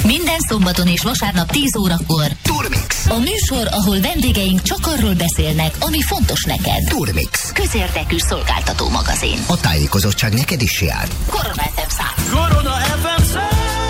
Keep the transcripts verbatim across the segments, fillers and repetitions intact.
Minden szombaton és vasárnap tíz órakor. Turmix. A műsor, ahol vendégeink csak arról beszélnek, ami fontos neked. Turmix. Közérdekű szolgáltató magazin. A tájékozottság neked is jár. Korona ef em száz. Korona ef em száz.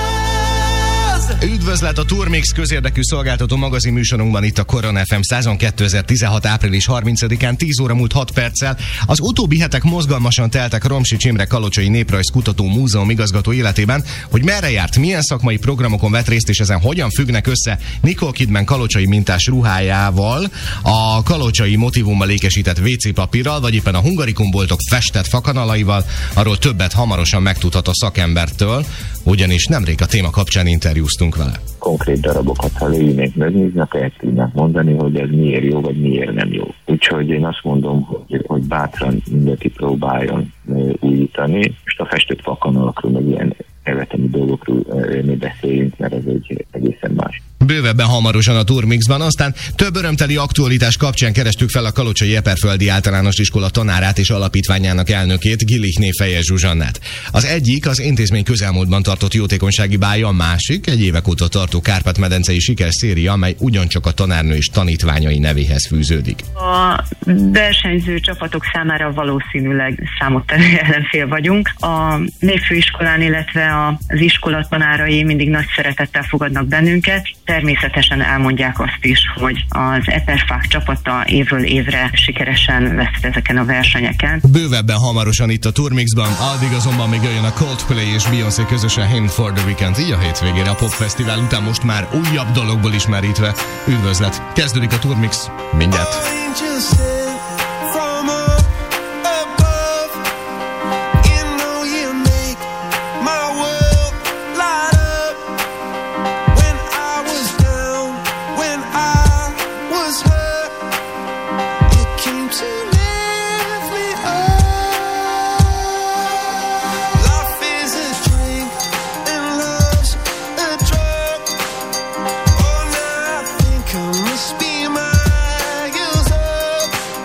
Üdvözlet a Turmix közérdekű szolgáltató magazin műsorunkban itt a Korona ef em százon kétezer-tizenhat április harmincadikán tíz óra múlt hat perccel. Az utóbbi hetek mozgalmasan teltek Romsics Imre Kalocsai Néprajzkutató Múzeum igazgató életében, hogy merre járt, milyen szakmai programokon vett részt, és ezen hogyan függnek össze Nicole Kidman kalocsai mintás ruhájával, a kalocsai motivummal ékesített vé cé papírral, vagy éppen a hungarikumboltok festett fakanalaival, arról többet hamarosan megtudhat a szakembertől, ugyanis nemrég a téma kapcsán interjúztunk vele. Konkrét darabokat, ha leülnénk megnéznek, el tudnák mondani, hogy ez miért jó, vagy miért nem jó. Úgyhogy én azt mondom, hogy, hogy bátran mindenki próbáljon újítani. Most a festett fakanalakról, meg ilyen elvetemi dolgokról mi beszéljünk, mert ez egy egészen más. Bővebben hamarosan a Turmixban, aztán több örömteli aktualitás kapcsán kerestük fel a Kalocsai Eperföldi Általános Iskola tanárát és alapítványának elnökét, Gillichné Fejes Zsuzsannát. Az egyik az intézmény közelmúltban tartott jótékonysági bálja, a másik egy évek óta tartó Kárpát-medencei sikerszéria, amely ugyancsak a tanárnő és tanítványai nevéhez fűződik. A versenyző csapatok számára valószínűleg számottevő ellenfél vagyunk. A névfőiskolán, illetve az iskola tanárai mindig nagy szeretettel fogadnak bennünket. Természetesen elmondják azt is, hogy az Eperfák csapata évről évre sikeresen vesz ezeken a versenyeken. Bővebben hamarosan itt a Turmixban, addig azonban még jöjjön a Coldplay és Beyoncé közösen Hymn for the Weekend, így a hétvégére a popfesztivál után most már újabb dologból ismerítve. Üdvözlet! Kezdődik a Turmix mindjárt. Must be my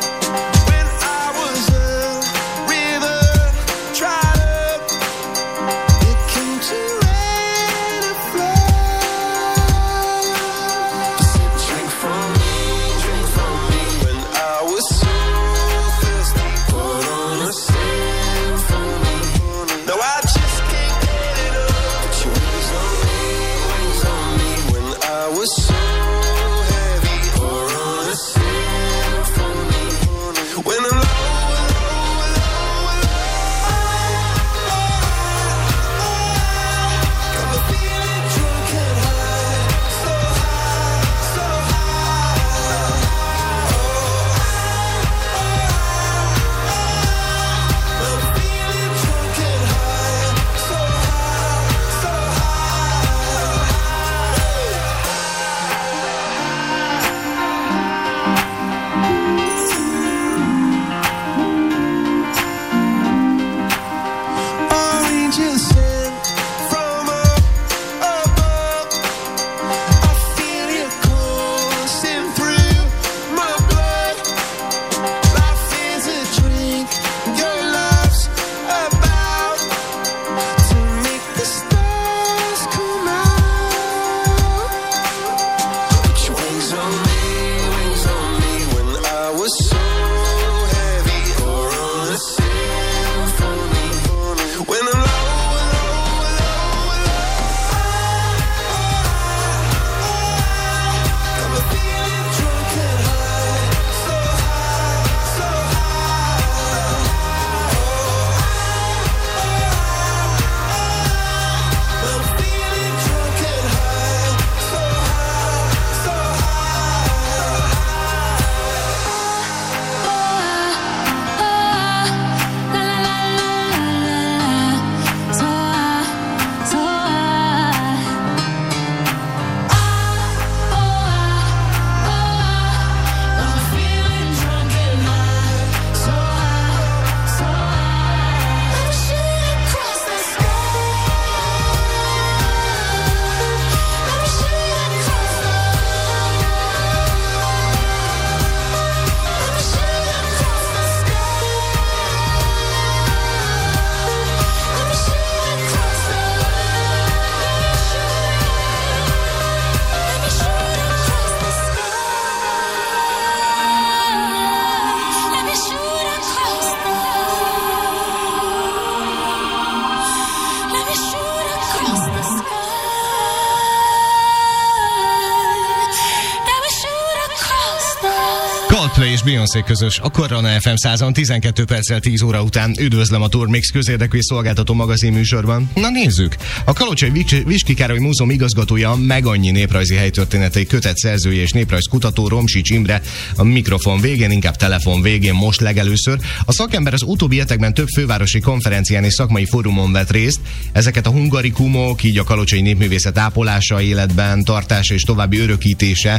Beyoncé közös a Korona ef em százon tizenkét perccel tíz óra után. Üdvözlöm a Turmix közérdekű szolgáltató magazin műsorban. Na nézzük! A Kalocsai Viski Károly Múzeum igazgatója, meg annyi néprajzi helytörténetei kötet szerzője és néprajzkutató Romsics Imre a mikrofon végén, inkább telefon végén most legelőször. A szakember az utóbbi hetekben több fővárosi konferencián és szakmai fórumon vett részt. Ezeket a hungarikumok, így a kalocsai népművészet ápolása, életben tartása és további örökítése,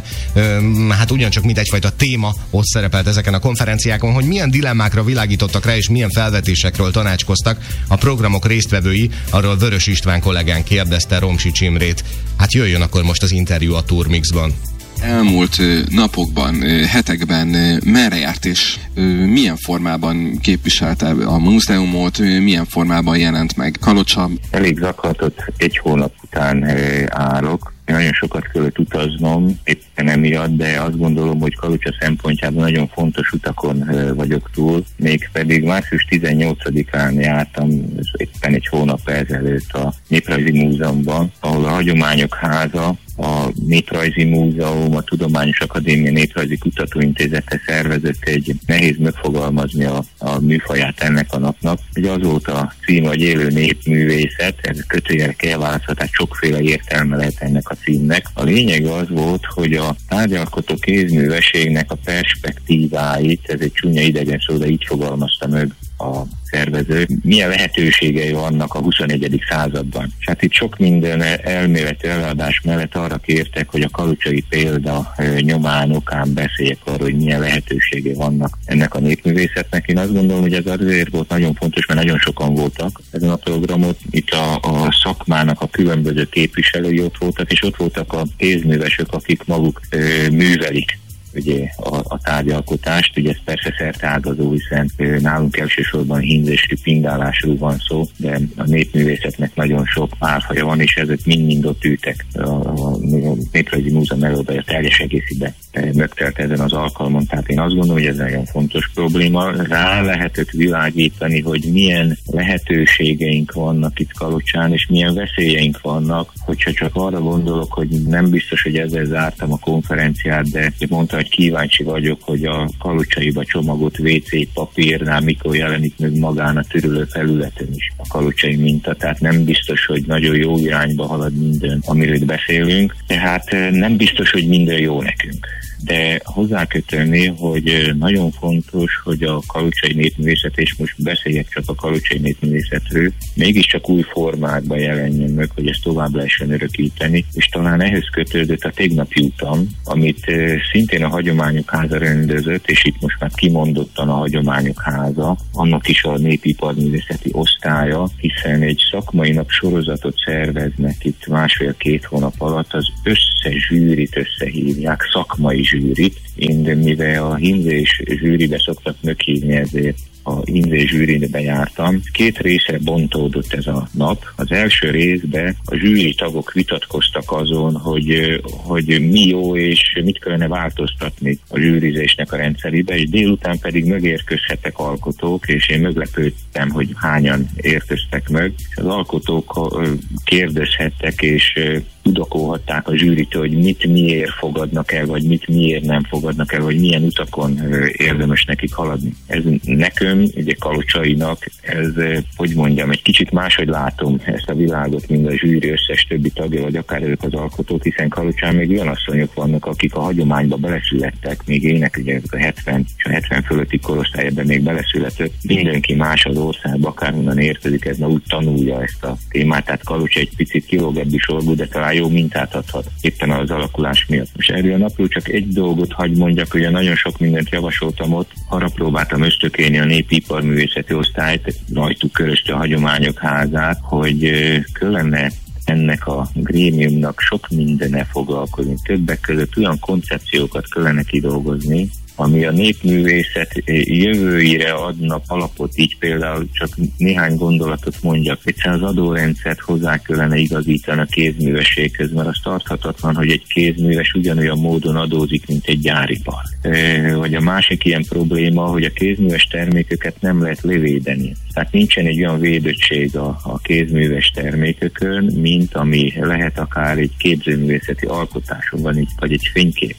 hát ugyancsak mint egyfajta téma ott szerepelt ezeken a konferenciákon, hogy milyen dilemmákra világítottak rá és milyen felvetésekről tanácskoztak a programok résztvevői, arról Vörös István kollégán kérdezte Romsics Imrét. Hát jöjjön akkor most az interjú a Turmixban. Elmúlt napokban, hetekben merre járt és milyen formában képviselte a múzeumot, milyen formában jelent meg Kalocsa? Elég zaklatott egy hónap után állok. Nagyon sokat kellett utaznom, éppen emiatt, de azt gondolom, hogy Kalocsa szempontjában nagyon fontos utakon vagyok túl. Mégpedig március tizennyolcadikán jártam éppen egy hónap ezelőtt a Néprajzi Múzeumban, ahol a Hagyományok Háza, a Néprajzi Múzeum, a Tudományos Akadémia Néprajzi Kutatóintézete szervezett egy, nehéz megfogalmazni a, a műfaját ennek a napnak, hogy az volt a cím, hogy élő népművészet, ez kötőjelek elválasztva, tehát sokféle értelme lehet ennek a címnek. A lényeg az volt, hogy a tárgyalkotó kézműveségnek a perspektíváit, ez egy csúnya idegen szó, de így fogalmazta meg a szervező, milyen lehetőségei vannak a huszonegyedik században. És hát itt sok minden elméleti előadás mellett arra kértek, hogy a kalocsai példa nyomán okán beszéljek arról, hogy milyen lehetőségei vannak ennek a népművészetnek. Én azt gondolom, hogy ez azért volt nagyon fontos, mert nagyon sokan voltak ezen a programot. Itt a, a szakmának a különböző képviselői ott voltak, és ott voltak a kézművesek, akik maguk ö, művelik ugye a, a tárgyalkotást, ugye ez persze szerteágazó, hiszen nálunk elsősorban hímzésű, pingálásról van szó, de a népművészetnek nagyon sok párfaja van, és ezek mind-mind ott ültek. A, a, a Néprajzi Múzeum előadója teljes egészében megtelt ezen az alkalmon, tehát én azt gondolom, hogy ez nagyon fontos probléma. Rá lehetett világítani, hogy milyen lehetőségeink vannak itt Kalocsán, és milyen veszélyeink vannak, hogyha csak arra gondolok, hogy nem biztos, hogy ezzel zártam a konferenciát, de mondta, hogy kíváncsi vagyok, hogy a kalocsaiba csomagot vé cé papírnál mikor jelenik meg magán a törülő felületen is a kalocsai minta, tehát nem biztos, hogy nagyon jó irányba halad minden, amiről beszélünk, tehát nem biztos, hogy minden jó nekünk. De hozzá kell tenni, hogy nagyon fontos, hogy a kalocsai népművészet, és most beszéljek csak a kalocsai népművészetről, mégiscsak új formákban jelenjen meg, hogy ezt tovább lehessen örökíteni, és talán ehhez kötődött a tegnapi utam, amit szintén a Hagyományok Háza rendezett, és itt most már kimondottan a Hagyományok Háza, annak is a népiparművészeti osztálya, hiszen egy szakmai nap sorozatot szerveznek itt másfél-két hónap alatt, az összes zsűrit összehívják, szakmai zsűrit. Én, mivel a hímzés zsűribe szoktak meghívni, ezért a hímzés zsűribe jártam. Két részre bontódott ez a nap. Az első részben a zsűri tagok vitatkoztak azon, hogy, hogy mi jó és mit kellene változtatni a zsűrizésnek a rendszerébe, és délután pedig megérkezhettek alkotók, és én meglepődtem, hogy hányan érkeztek meg. Az alkotók kérdezhettek, és tudakolhatták a zsűritől, hogy mit miért fogadnak el, vagy mit miért nem fogadnak el, vagy milyen utakon érdemes nekik haladni. Ez nekem, ugye kalocsainak, ez, hogy mondjam, egy kicsit máshogy látom ezt a világot, mint a zsűri összes többi tagja, vagy akár ők az alkotók, hiszen Kalocsán még olyan asszonyok vannak, akik a hagyományba beleszülettek, még ének, ugye a hetven és a hetven fölötti korosztályban még beleszületett. Mindenki más az országban, akárhonnan érkezik, ez na úgy tanulja ezt a témát, tehát Kalocsa egy picit kilóg ebbi sorból, de talán jó mintát adhat éppen az alakulás miatt. Most erről a napról csak egy dolgot hagy mondjak, hogy nagyon sok mindent javasoltam ott, arra próbáltam ösztökélni a népiparművészeti osztályt, rajtuk körözte a Hagyományok Házát, hogy kellene ennek a grémiumnak sok mindenne foglalkozni. Többek között olyan koncepciókat kellene kidolgozni, ami a népművészet jövőire adna alapot, így például csak néhány gondolatot mondjak. Egyszerűen az adórendszert hozzá kellene igazítani a kézművességhez, mert az tarthatatlan, hogy egy kézműves ugyanolyan módon adózik, mint egy gyáripar. Vagy a másik ilyen probléma, hogy a kézműves termékeket nem lehet levédeni. Tehát nincsen egy olyan védettség a, a kézműves termékökön, mint ami lehet akár egy képzőművészeti alkotáson, vagy egy fényképen. És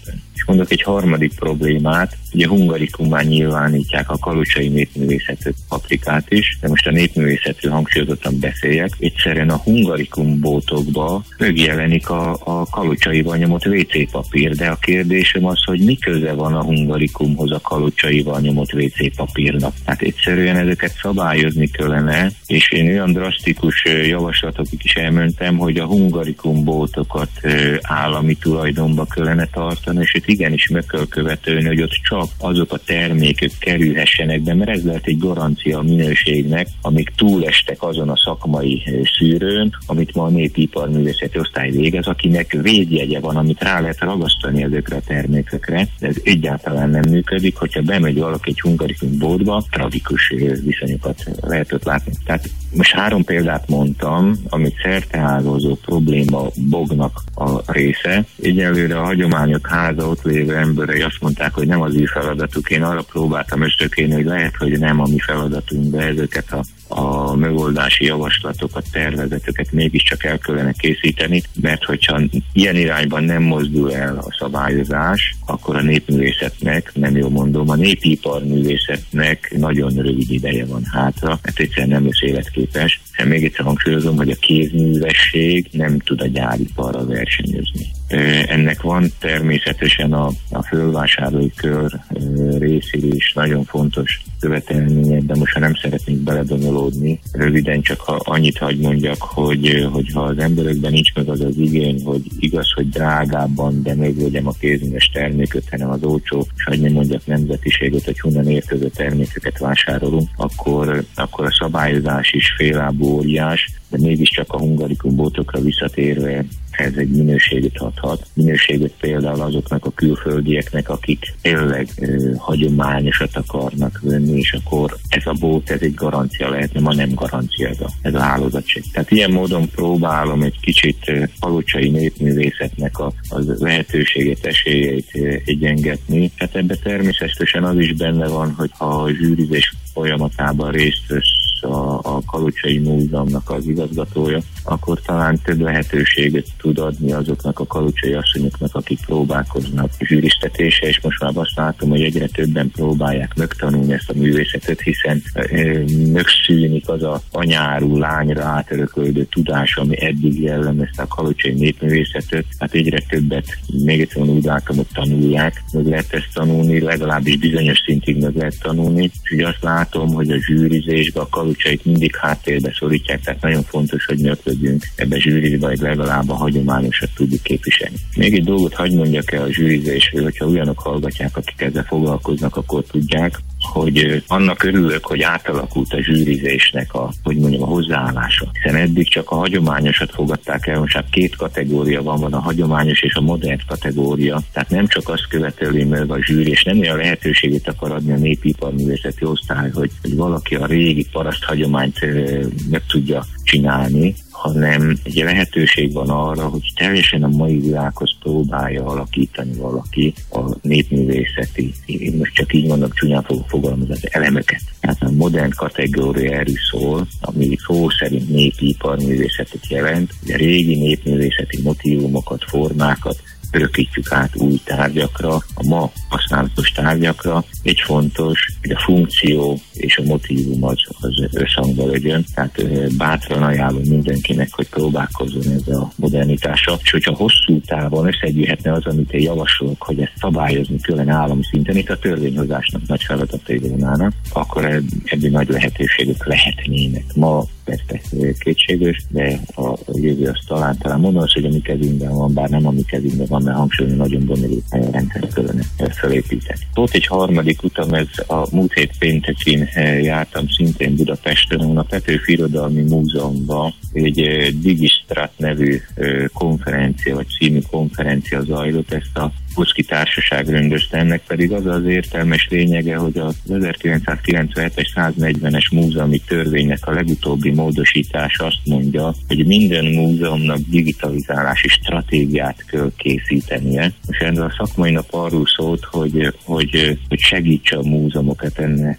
mondok egy harmadik problémát, ugye hungarikumán nyilvánítják a kalocsai népművészetű paprikát is, de most a népművészetről hangsúlyozottan beszéljek. Egyszerűen a hungarikum bótokba megjelenik a, a kalocsaival nyomott vé cé papír, de a kérdésem az, hogy mi köze van a hungarikumhoz a kalocsaival nyomott vé cé papírnak. Tehát egyszerűen ezeket szabályozni kellene, és én olyan drasztikus javaslatokig is elmentem, hogy a hungarikum bótokat állami tulajdonba kellene tartani, és itt igenis meg kell követelni, hogy ott csak azok a termékek kerülhessenek be, mert ez lehet egy garancia a minőségnek, amik túlestek azon a szakmai szűrőn, amit ma a népiparművészeti osztály végez, akinek védjegye van, amit rá lehet ragasztani ezekre a termékekre, de ez egyáltalán nem működik, hogyha bemegy valaki egy hungarikum boltba, tragikus viszonyokat lehet ott látni. Tehát most három példát mondtam, amit szerteágazó probléma bognak a része. Egyelőre a hagyományok háza ott lévő emberei azt mondták, hogy nem az ő feladatuk. Én arra próbáltam ösztökélni, hogy lehet, hogy nem a mi feladatunk, de ezeket a a megoldási javaslatokat, tervezeteket mégiscsak el kellene készíteni, mert hogyha ilyen irányban nem mozdul el a szabályozás, akkor a népművészetnek, nem jól mondom, a népiparművészetnek nagyon rövid ideje van hátra, mert egyszerűen nem lesz életképes. Én még egyszer hangsúlyozom, hogy a kézművesség nem tud a gyáriparra versenyezni. Ennek van természetesen a, a fölvásárlói kör részéről is nagyon fontos követelmények, de most ha nem szeretnék beledonyolódni, röviden csak ha annyit hagy mondjak, hogy, hogy ha az emberekben nincs meg az az igény, hogy igaz, hogy drágábban, de megvegyem a kézműves terméket, hanem az olcsó, és hagy nem mondjak nemzetiséget, hogy honnan érkező termékeket vásárolunk, akkor, akkor a szabályozás is félábú óriás, de mégiscsak a hungarikum bótokra visszatérve ez egy minőséget adhat. Minőséget például azoknak a külföldieknek, akik tényleg ö, hagyományosat akarnak venni, és akkor ez a bót, ez egy garancia lehetne, ma nem garancia ez a, ez a hálózatség. Tehát ilyen módon próbálom egy kicsit kalocsai népművészetnek a, a lehetőségét, esélyeit egyengetni. Hát ebben természetesen az is benne van, hogy ha a zsűrizés folyamatában részt vesz a, a Kalocsai Múzeumnak az igazgatója, akkor talán több lehetőséget tud adni azoknak a kalocsai asszonyoknak, akik próbálkoznak zsűriztetése, és most már azt látom, hogy egyre többen próbálják megtanulni ezt a művészetet, hiszen ö, megszűnik az a anyáru lányra átörököldő tudás, ami eddig jellemezte a kalocsai népművészetet. Hát egyre többet, még egyszer úgy látom, hogy tanulják, meg lehet ezt tanulni, legalábbis bizonyos szintig meg lehet tanulni, és ugye azt látom, hogy a zsűrizésbe a kalocsait mindig háttérbe szorítják, tehát nagyon fontos, hogy működjünk ebbe a zsűrizbe, hogy legalább a hagyományosat tudjuk képviselni. Még egy dolgot hagy mondjak el a zsűrizésről, hogyha olyanok hallgatják, akik ezzel foglalkoznak, akkor tudják, hogy annak örülök, hogy átalakult a zsűrizésnek a, hogy mondjam, a hozzáállása. Hiszen eddig csak a hagyományosat fogadták el, most hát két kategória van, van a hagyományos és a modern kategória. Tehát nem csak azt követeli meg a zsűri, és nem olyan lehetőségét akar adni a népiparművészeti osztály, hogy, hogy valaki a régi paraszt hagyományt e, meg tudja csinálni, hanem egy lehetőség van arra, hogy teljesen a mai világhoz próbálja alakítani valaki a népművészeti, én most csak így mondom, csúnyán fogok fogalmazni, az elemeket. Tehát a modern kategória erről szól, ami szó szerint népiparművészetet jelent, a régi népművészeti motívumokat, formákat örökítjük át új tárgyakra, a ma használatos tárgyakra. Egy fontos, hogy a funkció és a motívum az, az összhangban legyen, tehát bátran ajánlom mindenkinek, hogy próbálkozzon ezzel a modernitással, és hogyha hosszú távon összegyűjhetne az, amit én javasolok, hogy ezt szabályozni kellene állami szinten, itt a törvényhozásnak nagy feladatai volnának, akkor ebből nagy lehetőségek lehetnének. Ma persze kétséges, de a jövő azt talán, talán mondom azt, hogy a mi kezünkben van, bár nem a mi kezünkben van, mert hangsúlyozni nagyon bonyolult rendszert kellene felépíteni. Volt egy harmadik utam, ez a múlt hét péntekén jártam szintén Budapesten, a Petőfi Irodalmi Múzeumban egy Digistrat nevű konferencia, vagy című konferencia zajlott, ezt a Kocki Társaság rendezte, ennek pedig az az értelmes lényege, hogy az ezerkilencszázkilencvenhetes száznegyvenes múzeumi törvénynek a legutóbbi módosítás azt mondja, hogy minden múzeumnak digitalizálási stratégiát kell készítenie. És ennek a szakmai nap arról szólt, hogy, hogy, hogy segítse a múzeumokat ennek a, a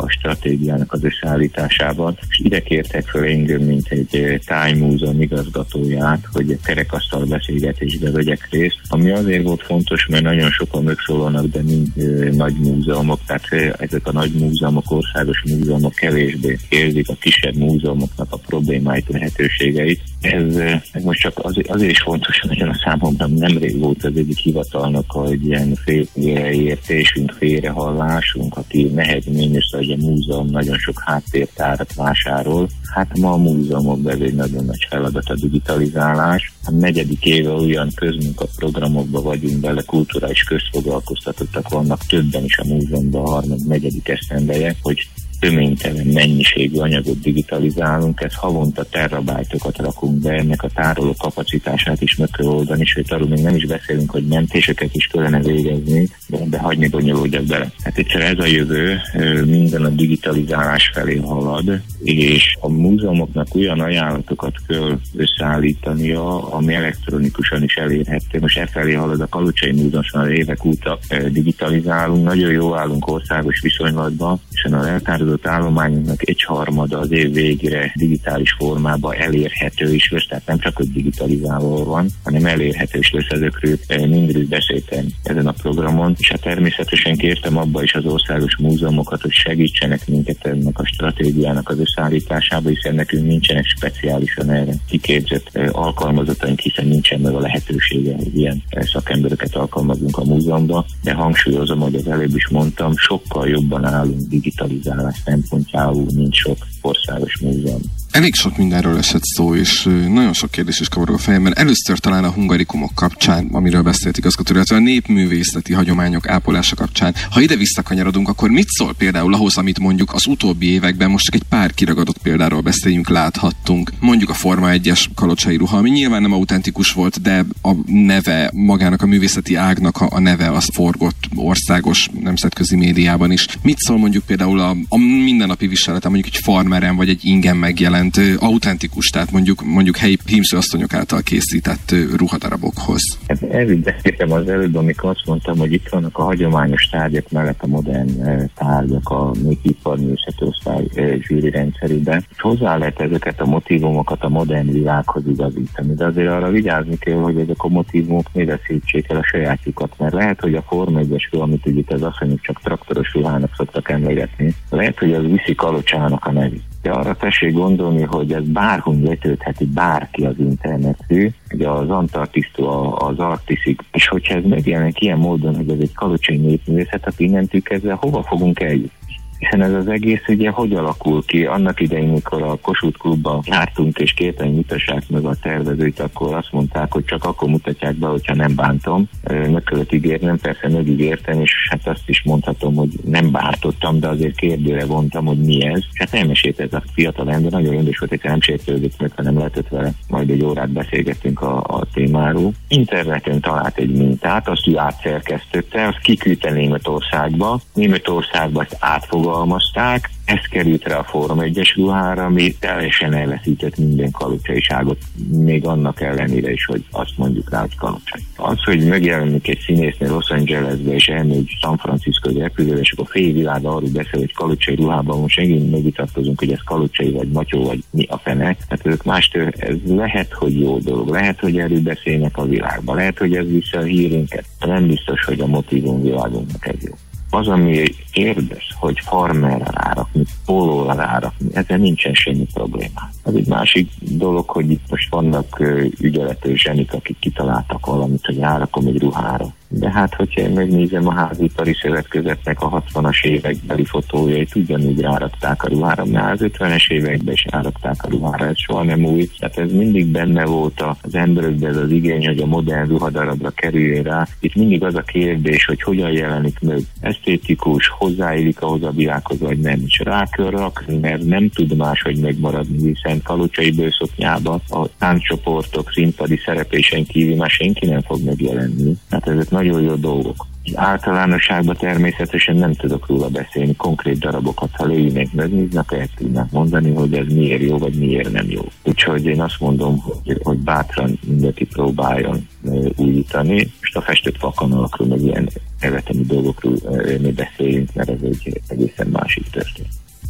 a stratégiának az összeállításában, és ide kértek fel engem, mint egy tájmúzeum igazgatóját, hogy egy kerekasztal beszélgetésbe vegyek részt, ami azért volt fontos, mert nagyon sokan megszólalnak, de mind nagy múzeumok, tehát ezek a nagy múzeumok, országos múzeumok kevésbé érzik a kisebb múzeumoknak a problémáit, lehetőségeit. Ez, ez most csak azért, azért is fontos, hogy nagyon a számomra nemrég volt az egyik hivatalnak, hogy ilyen félreértésünk, félrehallásunk, aki nehezményes, hogy a múzeum nagyon sok háttértárat vásárol. Hát ma a múzeumokban ez egy nagyon nagy feladat a digitalizálás. A negyedik éve olyan közmunkaprogramokban vagyunk bele, kulturális közfoglalkoztatottak vannak többen is a múzeumban, a harmadik, negyedik esztendeje, hogy töménytelen mennyiségű anyagot digitalizálunk, ez havonta terabájtokat rakunk be, ennek a tároló kapacitását is meg kell oldani, sőt arról még nem is beszélünk, hogy mentéseket is kellene végezni, de, de hagyni bonyolódjak bele. Hát egyszer ez a jövő, minden a digitalizálás felé halad, és a múzeumoknak olyan ajánlatokat kell összeállítania, ami elektronikusan is elérhető. Most e felé halad a Kalocsai Múzeum, már évek óta digitalizálunk, nagyon jó állunk országos viszonylatban, és a eltározott állományunknak egyharmada az év végére digitális formában elérhető is lesz, tehát nem csak, hogy digitalizálva van, hanem elérhető is lesz, ezekről mindről beszéltem ezen a programon, és hát természetesen kértem abba is az országos múzeumokat, hogy segítsenek minket ennek a stratégiának az összeállításába, hiszen nekünk nincsenek speciálisan erre kiképzett alkalmazottaink, hiszen nincsen meg a lehetősége, hogy ilyen szakembereket alkalmazunk a múzeumban, de hangsúlyozom, hogy az előbb is mondtam, sokkal jobban állunk digitalizálás szempontjából, mint sok országos múzeum. Elég sok mindenről esett szó, és nagyon sok kérdés is kavarog a fejemben. Először talán a hungarikumok kapcsán, amiről beszélt igazgató, illetve a népművészeti hagyományok ápolása kapcsán. Ha ide visszakanyarodunk, akkor mit szól például ahhoz, amit mondjuk az utóbbi években, most csak egy pár kiragadott példáról beszéljünk, láthattunk. Mondjuk a Forma egyes kalocsai ruha, ami nyilván nem autentikus volt, de a neve, magának a művészeti ágnak a neve az forgott országos nemzetközi médiában is. Mit szól mondjuk például a, a mindennapi viselete, mondjuk egy farmeren vagy egy ingen megjelent autentikus, tehát mondjuk, mondjuk helyi hímzőasszonyok által készített ruhadarabokhoz. Erről beszéltem az előbb, amikor azt mondtam, hogy itt vannak a hagyományos tárgyak mellett a modern tárgyak a Népipar-művészeti Osztály zsűri rendszerében. Hozzá lehet ezeket a motívumokat a modern világhoz igazítani, de azért arra vigyázni kell, hogy ezek a motívumok ne veszítsék el a sajátjukat, mert lehet, hogy a Forma egyes ruha, amit ugye az asszonyok csak traktoros ruhának szoktak emlegetni, lehet, hogy az viszi Kalocsának a nevét. De arra tessék gondolni, hogy ez bárhol letöltheti bárki az internetű, ugye az Antarktisztól az Arktiszig, és hogyha ez megjelenik ilyen módon, hogy ez egy kalocsai népművészet, hát innentől kezdve hova fogunk eljutni? Hiszen ez az egész ugye hogy alakul ki? Annak idején, mikor a Kossuth Klubban jártunk és kértem, hogy mutassák meg a tervezőt, akkor azt mondták, hogy csak akkor mutatják be, hogyha nem bántom. Meg kellett ígérnem, persze megígértem, és hát azt is mondhatom, hogy nem bántottam, de azért kérdőre vontam, hogy mi ez. Hát elmesélte ez a fiatal ember, nagyon rendes volt, hogy nem sértődött meg, hanem lehetett vele, majd egy órát beszélgettünk a, a témáról. Interneten talált egy mintát, azt ő átszerkesztette, azt kiküldte Németországba. Németországba ezt átfogalmazták, ez került rá a Forma egyes ruhára, ami teljesen elveszített minden kalocsaiságot, még annak ellenére is, hogy azt mondjuk rá, hogy kalocsai. Az, hogy megjelenik egy színésznő Los Angelesbe, és elmegy San Francisco repülőre, és akkor fél világ arról beszél, hogy kalocsai ruhában most megint megvitatkozunk, hogy ez kalocsai, vagy matyó, vagy mi a fene. Hát ezek mástől, ez lehet, hogy jó dolog, lehet, hogy erről beszélnek a világban, lehet, hogy ez vissza a hírünket, de nem biztos, hogy a motívum világunknak ez jó. Az, ami érdekes, hogy farmerre rárakni, pólóra rárakni, ezzel nincsen semmi probléma. Ez egy másik dolog, hogy itt most vannak uh, ügyelető zsenik, akik kitaláltak valamit, hogy rárakom egy ruhára. De hát, hogyha én megnézem a Házipari Szövetkezetnek a hatvanas évekbeli fotójait, ugyanúgy rárakták a ruhára, mert az ötvenes években is rárakták a ruhára, ez soha nem új. Tehát ez mindig benne volt az emberekben, ez az igény, hogy a modern ruhadarabra kerüljön rá. Itt mindig az a kérdés, hogy hogyan jelenik meg, esztétikus, hozzáillik ahhoz a világhoz, vagy nem. És rá kell rakni, mert nem tud máshogy megmaradni, hiszen kalocsai bőszoknyában a táncsoportok színpadi szereplésen kívül már senki nem fog megjelenni. Tehát ezek nagyon jó dolgok. Általánosságban természetesen nem tudok róla beszélni, konkrét darabokat, ha leülnek, megnéznek, el tudnak mondani, hogy ez miért jó, vagy miért nem jó. Úgyhogy én azt mondom, hogy, hogy bátran mindenki próbáljon e, újítani. Most a festett fakanalakról, meg ilyen evetemi dolgokról e, mi beszéljünk, mert ez egy egészen másik történet.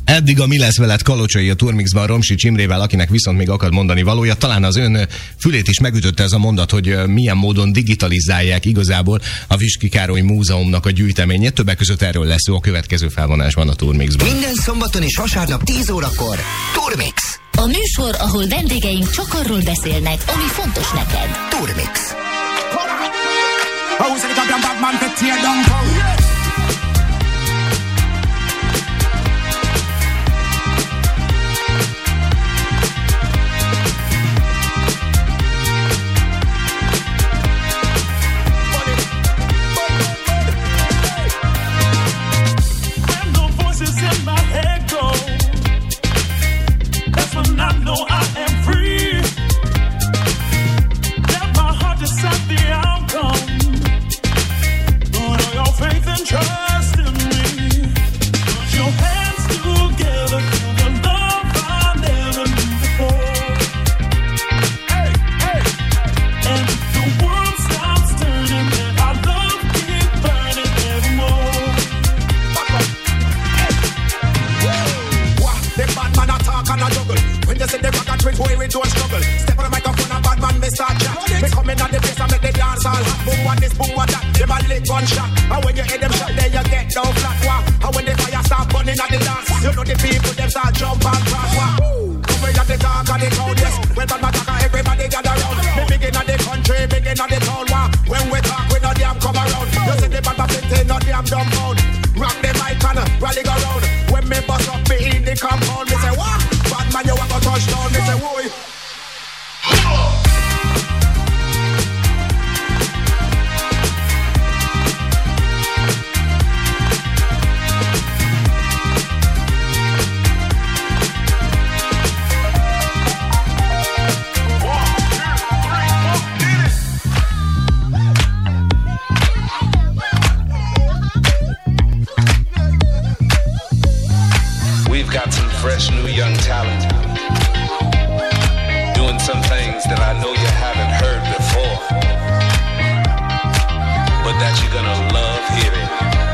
Eddig a Mi lesz veled Kalocsai a Turmixban Romsics Imrével, akinek viszont még akad mondani valója. Talán az ön fülét is megütötte ez a mondat, hogy milyen módon digitalizálják igazából a Viski Károly Múzeumnak a gyűjteményét. Többek között erről lesz szó a következő felvonásban a Turmixban. Minden szombaton és vasárnap tíz órakor Turmix. A műsor, ahol vendégeink csak arról beszélnek, ami fontos neked. Turmix. Gunshot, and when you hear them shot, then you get down flat. Wah. And when the fire start burning at the dance, you know the people them start jump and cross. Come at the talk of the town, yes. When bad man talk, everybody gather round. Me begin at the country, begin at the town. Wah. When we talk, we no damn come around. You see the bad man fifteen, no damn dumb bound. Rock the mic and rally go round. When me bust up me in the compound, me say what? Bad man, you want to touch down? Me say whoa. Fresh new young talent doing some things that I know you haven't heard before, but that you're gonna love hearing.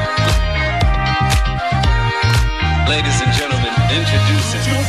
Ladies and gentlemen, introducing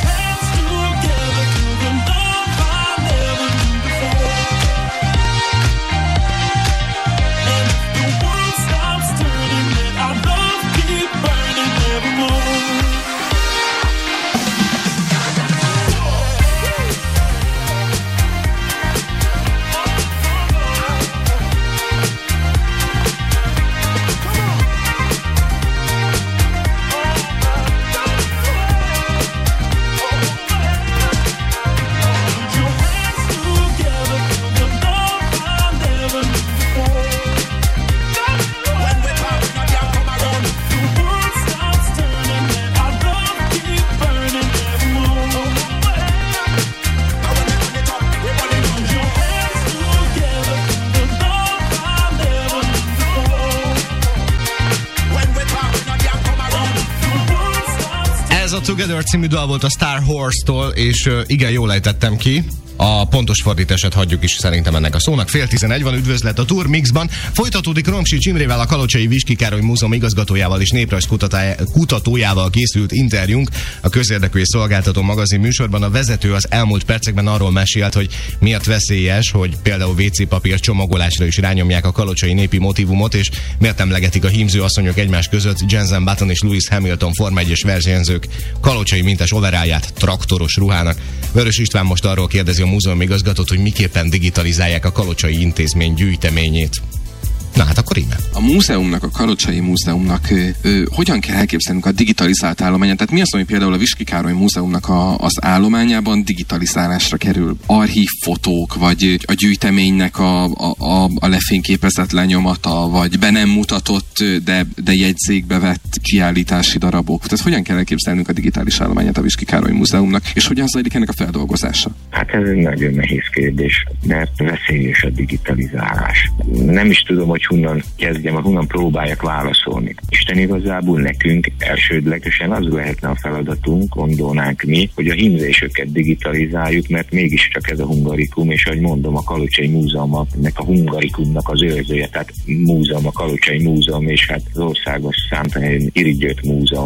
Together című dal volt a Star Horse-tól, és uh, igen, jól ejtettem ki. A pontos fordítását hagyjuk is szerintem ennek a szónak. Fél tizenegy van, üdvözlet a Turmixban. Folytatódik Romsics Imrével, a Kalocsai Viski Károly Múzeum igazgatójával és néprajz kutatójával készült interjúnk a közérdekű és szolgáltató magazin műsorban. A vezető az elmúlt percekben arról mesélt, hogy miért veszélyes, hogy például vé cé papír csomagolásra is rányomják a kalocsai népi motívumot, és miért emlegetik a hímző asszonyok egymás között Jensen Button és Lewis Hamilton Forma egyes versenyzők kalocsai mintes overálját traktoros ruhának. Vörös István most arról kérdezi a múzeum igazgatót, hogy miképpen digitalizálják a kalocsai intézmény gyűjteményét. Na hát akkor íme. A múzeumnak, a Kalocsai Múzeumnak ö, ö, hogyan kell elképzelnünk a digitalizált állományát? Tehát mi az, ami például a Viski Károly Múzeumnak a, az állományában digitalizálásra kerül? Archív fotók, vagy a gyűjteménynek a, a, a, a lefényképezett lenyomata, vagy be nem mutatott, de, de jegyzékbe vett kiállítási darabok. Tehát hogyan kell elképzelnünk a digitális állományát a Viski Károly Múzeumnak, és hogyan zajlik ennek a feldolgozása? Hát ez egy nagyon nehéz kérdés, mert veszélyes a digitalizálás. Nem is tudom, hogy honnan kezdjem, vagy honnan próbáljak válaszolni. Isten igazából nekünk elsődlegesen az lehetne a feladatunk, gondolnánk mi, hogy a hímzéseket digitalizáljuk, mert mégiscsak ez a hungarikum, és ahogy mondom, a Kalocsai Múzeum, ennek a hungarikumnak az őrzője, tehát múzeum, a Kalocsai Múzeum, és hát az országos számtalan irigyött múzeum,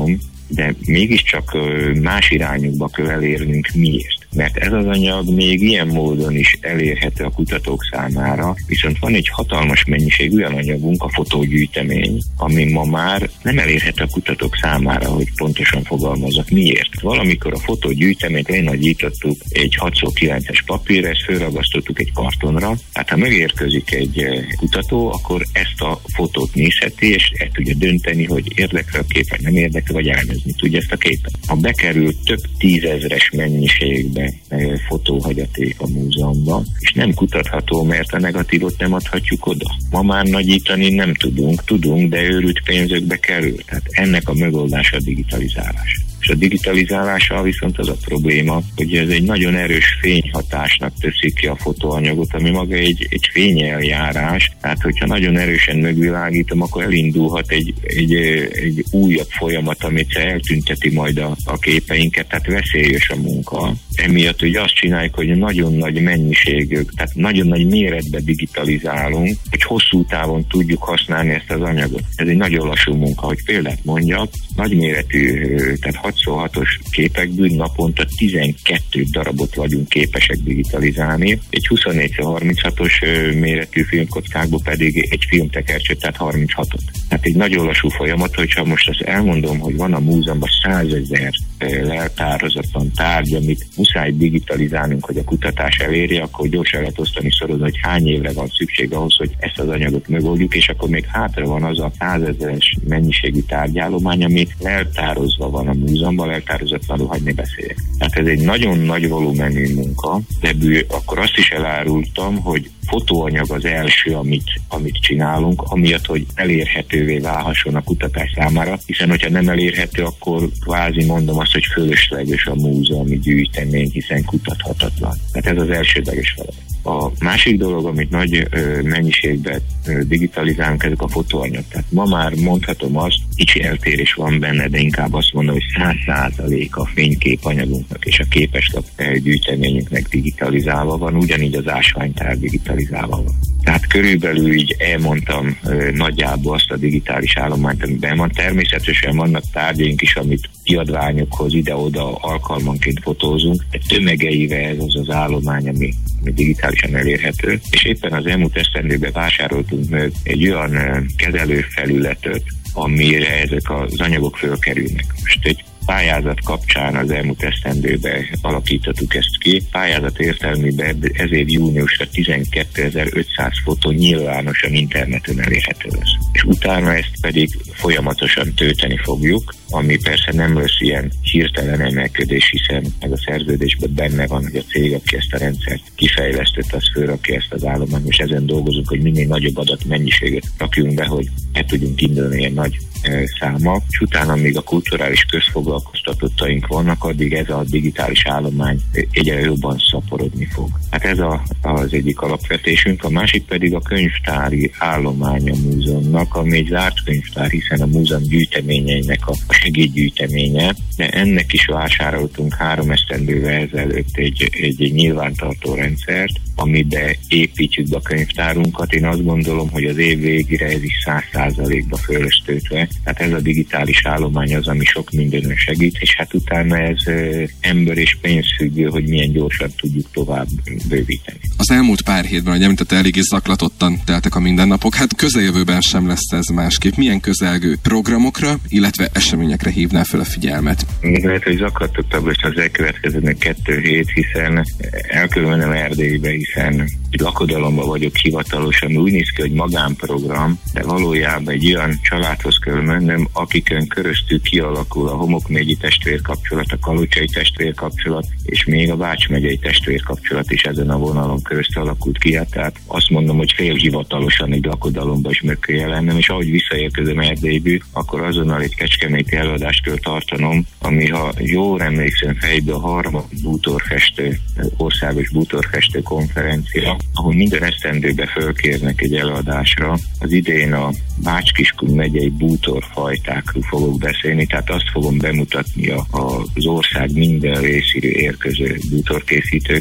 de mégiscsak más irányokba kell elérnünk. Miért? Mert ez az anyag még ilyen módon is elérhető a kutatók számára, viszont van egy hatalmas mennyiség olyan anyagunk, a fotógyűjtemény, ami ma már nem elérhető a kutatók számára, hogy pontosan fogalmazok. Miért? Valamikor a fotógyűjteményt elnagyítottuk egy hat kilences papírra, ezt fölragasztottuk egy kartonra, hát ha megérkezik egy kutató, akkor ezt a fotót nézheti, és el tudja dönteni, hogy érdekel a kép, vagy nem érdekel, vagy elnezni tudja ezt a képet. Ha bekerül több tízezres mennyiségbe fotóhagyaték a múzeumban, és nem kutatható, mert a negatívot nem adhatjuk oda. Ma már nagyítani nem tudunk, tudunk, de őrült pénzökbe kerül. Tehát ennek a megoldása a digitalizálás. És a digitalizálással viszont az a probléma, hogy ez egy nagyon erős fényhatásnak teszi ki a fotóanyagot, ami maga egy, egy fényeljárás, tehát hogyha nagyon erősen megvilágítom, akkor elindulhat egy, egy, egy újabb folyamat, amit eltünteti majd a, a képeinket, tehát veszélyes a munka. Emiatt ugye azt csináljuk, hogy nagyon nagy mennyiségük, tehát nagyon nagy méretbe digitalizálunk, hogy hosszú távon tudjuk használni ezt az anyagot. Ez egy nagyon lassú munka, hogy példát mondjak, nagyméretű, tehát hat hatos képekből naponta tizenkét darabot vagyunk képesek digitalizálni, egy huszonnégy harminchatos méretű filmkockákból pedig egy filmtekercsöt, tehát harminchatot. Tehát egy nagyon lassú folyamat, hogyha most azt elmondom, hogy van a múzeumban százezer leltározatlan tárgy, amit muszáj digitalizálnunk, hogy a kutatás elérje, akkor gyorsan lehet osztani szorozni, hogy hány évre van szükség ahhoz, hogy ezt az anyagot megoldjuk, és akkor még hátra van az a százezeres mennyiségű tárgyállomány, ami leltározva van a múzeumban, leltározatlanul hagyni beszéljek. Tehát ez egy nagyon nagy volumenű munka, de bű, akkor azt is elárultam, hogy fotóanyag az első, amit, amit csinálunk, amiatt, hogy elérhetővé válhasson a kutatás számára, hiszen hogyha nem elérhető, akkor kvázi mondom azt, hogy fölösleges a múzeumi gyűjtemény, hiszen kutathatatlan. Tehát ez az elsődleges feladat. A másik dolog, amit nagy ö, mennyiségben ö, digitalizálunk, ezek a fotóanyag. Tehát ma már mondhatom azt, kicsi eltérés van benne, de inkább azt mondom, hogy száz százalék a fényképanyagunknak és a képeslap gyűjteményünknek digitalizálva van, ugyanígy az ásványtár digitalizálva van. Tehát körülbelül így elmondtam ö, nagyjából azt a digitális állományt, amiben van. Természetesen vannak tárgyaink is, amit kiadványokhoz ide-oda alkalmanként fotózunk, de tömegeivel ez az az állomány, ami, ami digitálisan elérhető. És éppen az elmúlt esztendőben vásároltunk meg egy olyan ö, kezelőfelületet, amire ezek az anyagok fölkerülnek. Most egy pályázat kapcsán az elmúlt esztendőben alakítottuk ezt ki. Pályázat értelmében ezért júniusra tizenkétezer-ötszáz fotó nyilvánosan interneten elérhető lesz. És utána ezt pedig folyamatosan tölteni fogjuk, ami persze nem lesz ilyen hirtelen emelkedés, hiszen meg a szerződésben benne van, hogy a cég, aki ezt a rendszert kifejlesztett, az fölrakja ezt az állományt, és ezen dolgozunk, hogy minél nagyobb adatmennyiséget rakjunk be, hogy el tudjunk indulni ilyen nagy e, száma, és utána még a kulturális közfoglalkoztatottaink vannak, addig ez a digitális állomány egyre jobban szaporodni fog. Hát ez a, az egyik alapvetésünk, a másik pedig a könyvtári állomány a múzeumnak, ami egy zárt könyvtár, hiszen a múzeum gyűjteményeinek a segédgyűjteménye, de ennek is vásároltunk három esztendővel ezelőtt egy, egy nyilvántartó rendszert, amiben építjük be a könyvtárunkat. Én azt gondolom, hogy az év végére ez is száz százalékba föl lesz töltve. Tehát ez a digitális állomány az, ami sok mindenön segít, és hát utána ez ö, ember és pénzfüggő, hogy milyen gyorsan tudjuk tovább bővíteni. Az elmúlt pár hétben, hogy említette, eléggé zaklatottan teltek a mindennapok, hát közeljövőben sem lesz ez másképp. Milyen közelgő programokra, illetve eseményekre hívná fel a figyelmet? Még lehet, hogy zaklatottabb lesz az elkövetkezőnek kettő hét, hiszen el kell mennem Erdélybe, hiszen egy lakodalomban vagyok hivatalosan, úgy néz ki, hogy magánprogram, de valójában egy olyan családhoz kell mennem, akikön köröztül kialakul a Homokmegyi testvérkapcsolat, a Kalocsai testvérkapcsolat, és még a Bács megyei testvérkapcsolat is ezen a vonalon köröztül alakult ki. Hát, tehát azt mondom, hogy félhivatalosan egy lakodalomban is meg kell jelennem, és ahogy visszaérkezem Erdélyből, akkor azonnal egy kecskeméti előadást kell tartanom, ami, ha jól emlékszem fejbe, a harmadik bútorfestő, országos bútorfestő konferencia, ahol minden esztendőbe fölkérnek egy előadásra. Az idén a Bács-Kiskun megyei bútorfajtákról fogok beszélni, tehát azt fogom bemutatni a, a, az ország minden részéről érkező bútorkészítőknek,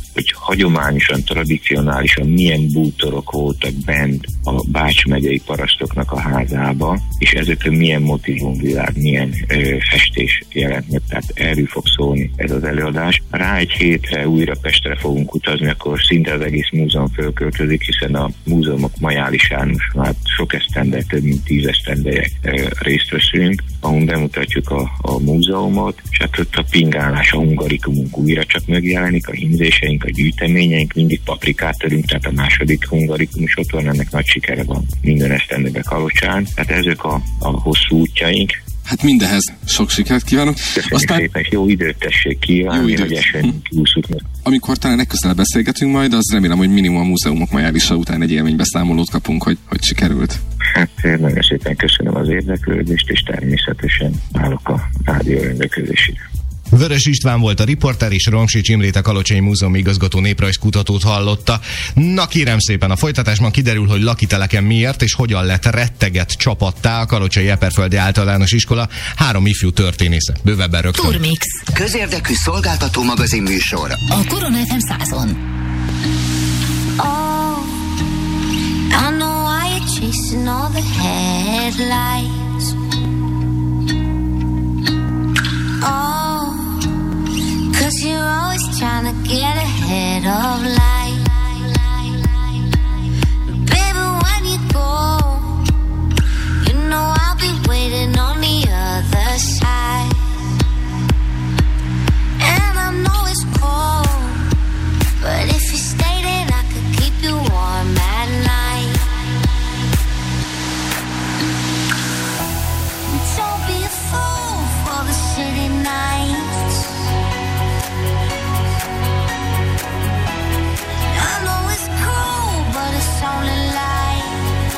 hogy hagyományosan, tradicionálisan milyen bútorok voltak bent a Bács megyei parasztoknak a házába, és ezekről milyen motivumvilág, milyen ö, festés jelent meg. Tehát erről fog szólni ez az előadás. Rá egy hétre újra Pestre fogunk utazni, akkor szinte az egész múzeum fölköltözik, hiszen a múzeumok majálisán most már sok esztendel, több mint tíz esztendeje részt veszünk, ahol bemutatjuk a, a múzeumot, és hát ott a pingálás, a hungarikumunk újra csak megjelenik, a hímzéseink, a gyűjteményeink, mindig paprikát törünk, tehát a második hungarikum is ott van, ennek nagy sikere van minden esztendőben Kalocsán. Tehát ezek a, a hosszú útjaink. Hát mindehez sok sikert kívánok. Köszönjük Aztán szépen, jó időt tessék kívánni, hogy esetleg kiúszunk. Amikor talán legközelebb beszélgetünk majd, az remélem, hogy minimum a múzeumok majálisa után egy élménybeszámolót kapunk, hogy, hogy sikerült. Hát nagyon szépen köszönöm az érdeklődést, és természetesen állok a rádió rendelkezésére. Vörös István volt a riporter, és Romsics Imrét, a Kalocsai Múzeum igazgató néprajzkutatót hallotta. Na kérem szépen, a folytatásban kiderül, hogy lakiteleken miért és hogyan lett retteget csapattá a Kalocsai Eperföldi Általános Iskola három ifjú történésze. Bővebben rögtön. Turmix. Közérdekű szolgáltató magazin műsor. A Korona ef em százon. Oh, I know why you're chasing all the headlights. Oh, 'cause you're always trying to get ahead of life. Baby, when you go, you know I'll be waiting on the other side. And I know it's cold, but if you stay then I could keep you warm at night. Don't be a fool for the city nights. I know it's cool, but it's only light.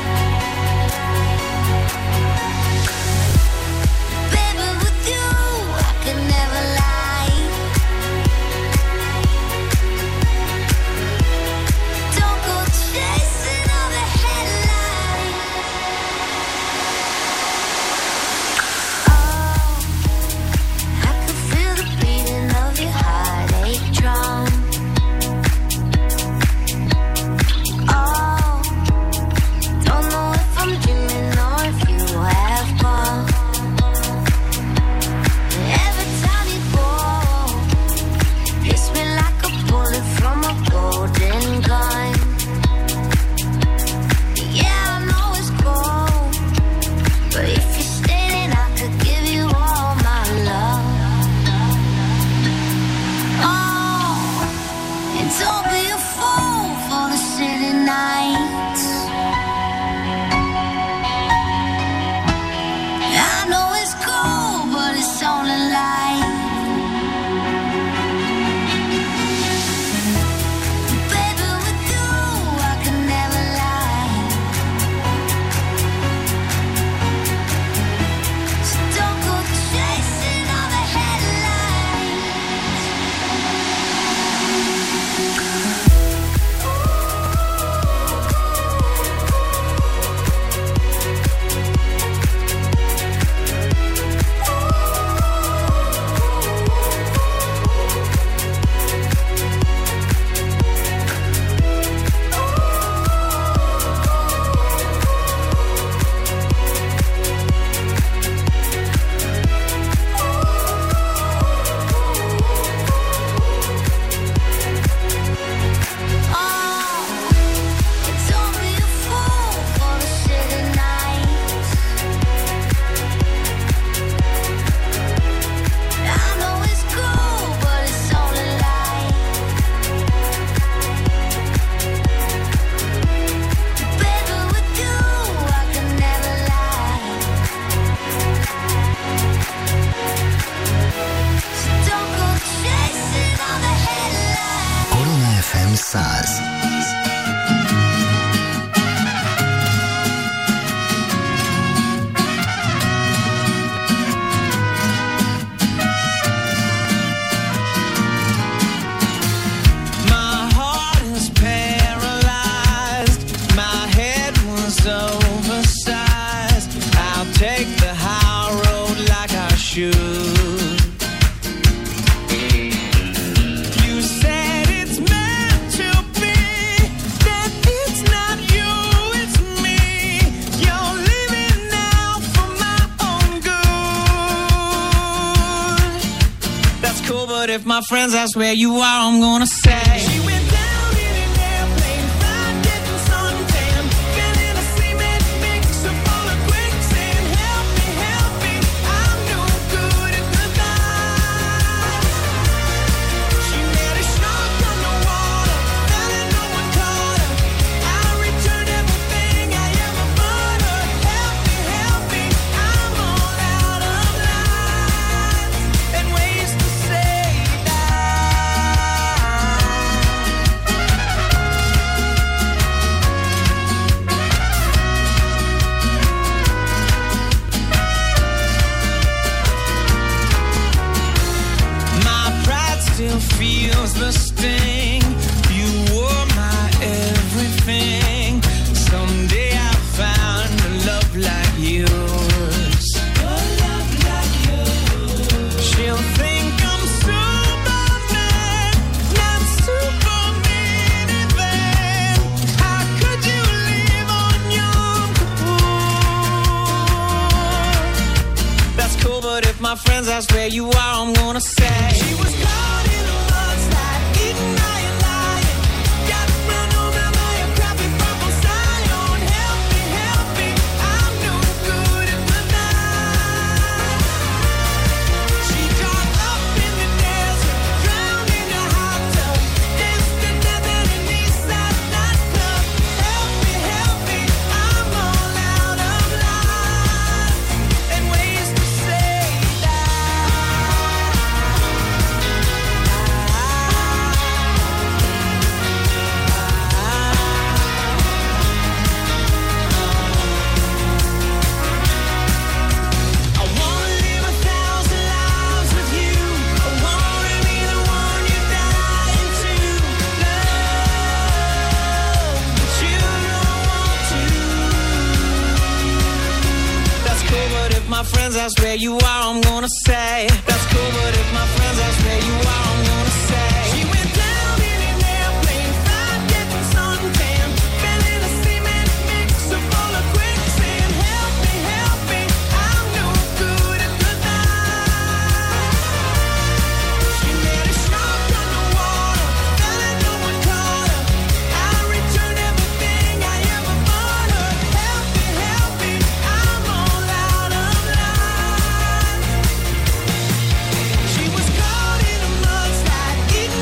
Baby, with you I could never lie. Don't go chasing all the headlights. Oh, I could feel the beating of your heartache drum. Oh, don't know if I'm dreaming or if you have gone. Every time you go, hits me like a bullet from a golden gun. Yeah, I know it's cold, but if you stay then I could give you all my love. Oh, and don't be a fool for the city nights. I know it's cold, but it's only light. Baby, with you I could never lie. So don't go chasing all the headlights. Don't be a fool for the city nights. I know it's cool, but it's only light. Baby, with you I could never lie. So don't go chasing all the headlights. Korona ef em száz. My heart is paralyzed. My head was oversized. I'll take the high road like I should. You said it's mad. if my friends ask where you are, I'm gonna say she went down in an airplane, fried, getting suntan, been in a cement mixer full of quicksand. Help me, help me, I'm no good at goodbye. She met a shark underwater, fell and no one caught her. I returned everything I ever bought her. Help me, help me, I'm all out of lines and ways to say my pride still feels the sting. You were my everything. Someday I'll find a love like yours. A love like yours. She'll think I'm Superman, not Superman even. How could you live on Yom Kippur? That's cool, but if my friends ask where you are, I'm gonna say she was caught in a mudslide, eaten by a lion. Got run over by a crappy purple Zion. Help me, help me, I'm no good at goodbye. She got up in the desert, drowned in a hot tub, danced to death at an Eastside nightclub. Help me, help me, I'm all out of lines and ways to say I wanna live a thousand lives with you. I wanna be the one you're dying to love, but you don't want to. That's cool, but if my friends ask where you are, I'm gonna say that's cool, but if my friends ask where you are, I'm gonna say she went down in an airplane, fried, getting suntan, fell in a cement mixer full of quicksand. Help me, help me, I'm no good at goodbye. She met a shark underwater, fell and no one caught her. I returned everything I ever bought her. Help me, help me, I'm all out of lines. She was caught in a mudslide, eaten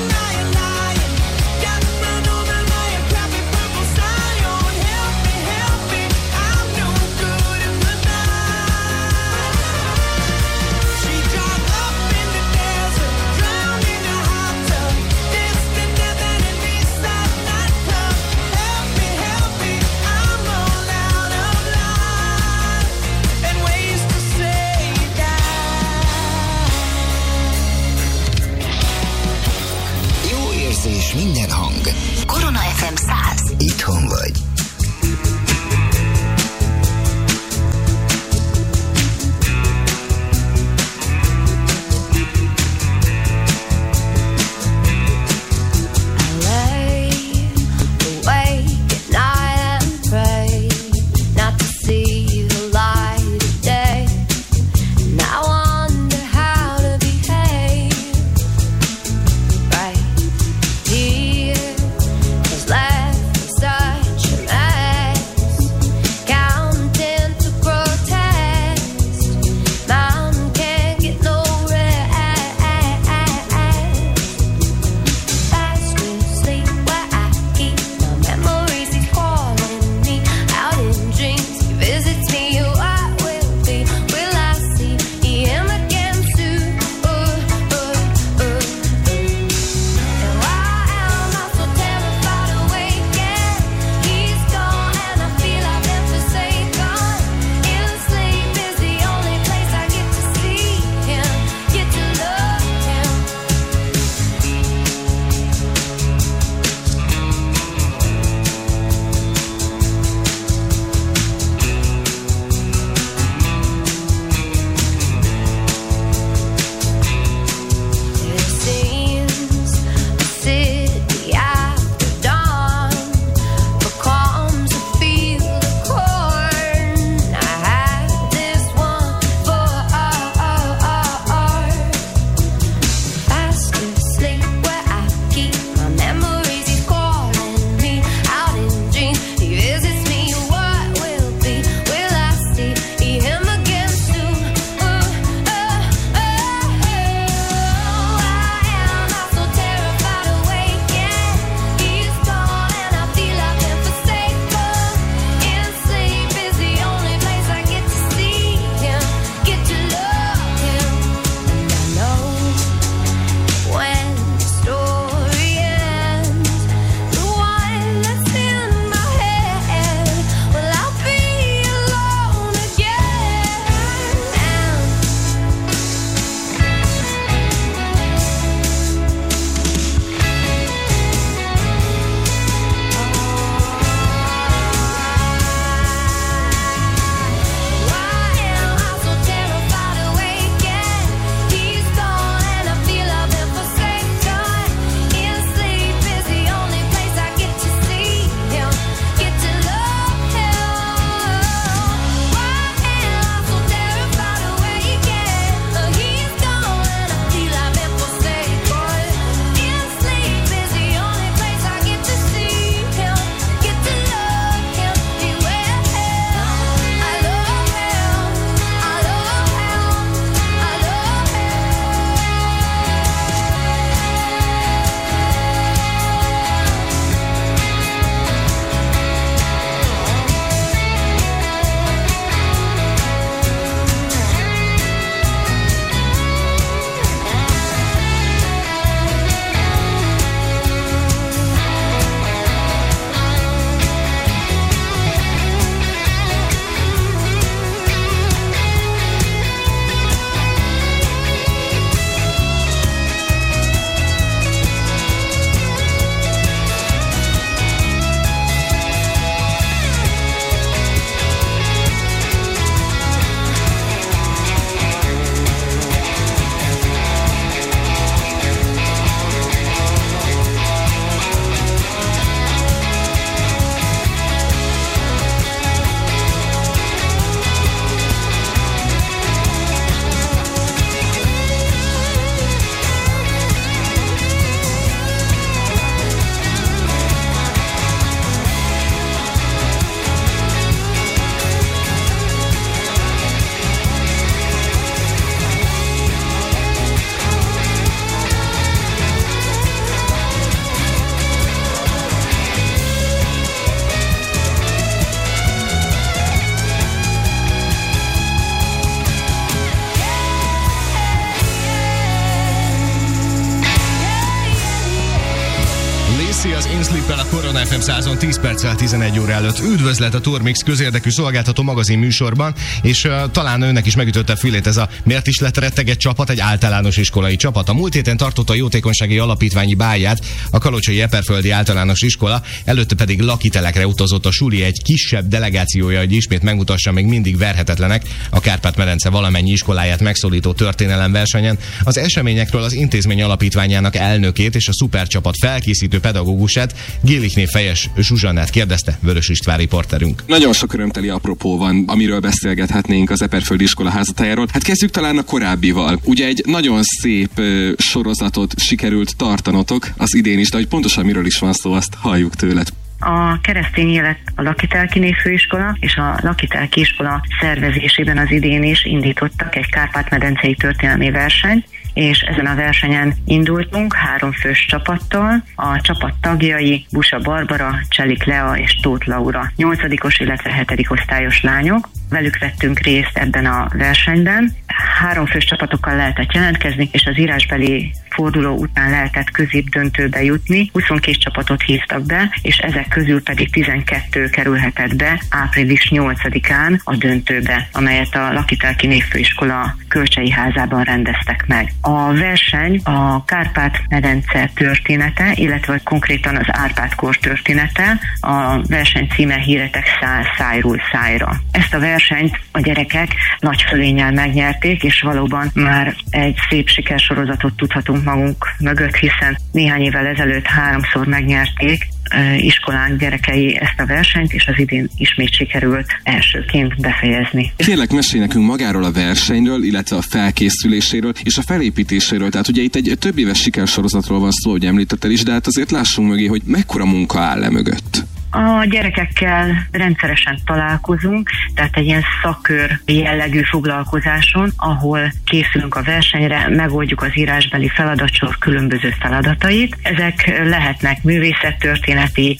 Slip-el a Korona ef em százon tíz perccel tizenegy óra előtt. Üdvözlet a Turmix közérdekű szolgáltató magazin műsorban, és uh, talán önnek is megütötte a fülét ez a miért is lett retteget csapat, egy általános iskolai csapat. A múlt héten tartotta a jótékonysági alapítványi báját a Kalocsai Eperföldi Általános Iskola, előtte pedig lakitelekre utazott a suli egy kisebb delegációja, hogy ismét megmutassa még mindig verhetetlenek a Kárpát-medence valamennyi iskoláját megszólító történelemversenyen. Az eseményekről az intézmény alapítványának elnökét és a szupercsapat felkészítő pedagógusát, Gélikné Fejes Zsuzsannát kérdezte Vörös István riporterünk. Nagyon sok örömteli apropó van, amiről beszélgethetnénk az Eperföldi Iskola házatájáról. Hát kezdjük talán a korábbival. Ugye egy nagyon szép ö, sorozatot sikerült tartanotok az idén is, de hogy pontosan miről is van szó, azt halljuk tőled. A keresztény élet a Lakitelki Népfőiskola és a Lakitelki Iskola szervezésében az idén is indítottak egy Kárpát-medencei történelmi versenyt, és ezen a versenyen indultunk három fős csapattal. A csapat tagjai Busa Barbara, Cselik Lea és Tóth Laura, nyolcadikos, illetve hetedik osztályos lányok. Velük vettünk részt ebben a versenyben. Három fős csapatokkal lehetett jelentkezni, és az írásbeli forduló után lehetett középdöntőbe jutni. huszonkét csapatot hívtak be, és ezek közül pedig tizenkettő kerülhetett be április nyolcadikán a döntőbe, amelyet a Lakitelki Népfőiskola Kölcsei házában rendeztek meg. A verseny a Kárpát-medence története, illetve konkrétan az Árpád-kor története. A verseny címe Híretek száll szájról szájra. Ezt a versenyt a gyerekek nagy fölénnyel megnyerték, és valóban már egy szép sikersorozatot tudhatunk magunk mögött, hiszen néhány évvel ezelőtt háromszor megnyerték iskolánk gyerekei ezt a versenyt, és az idén ismét sikerült elsőként befejezni. Kérlek, mesélj nekünk magáról a versenyről, illetve a felkészüléséről és a felépítéséről. Tehát ugye itt egy több éves sikersorozatról van szó, hogy említetted is, de hát azért lássunk mögé, hogy mekkora munka áll le mögött. A gyerekekkel rendszeresen találkozunk, tehát egy ilyen szakkör jellegű foglalkozáson, ahol készülünk a versenyre, megoldjuk az írásbeli feladatsor különböző feladatait. Ezek lehetnek művészettörténeti,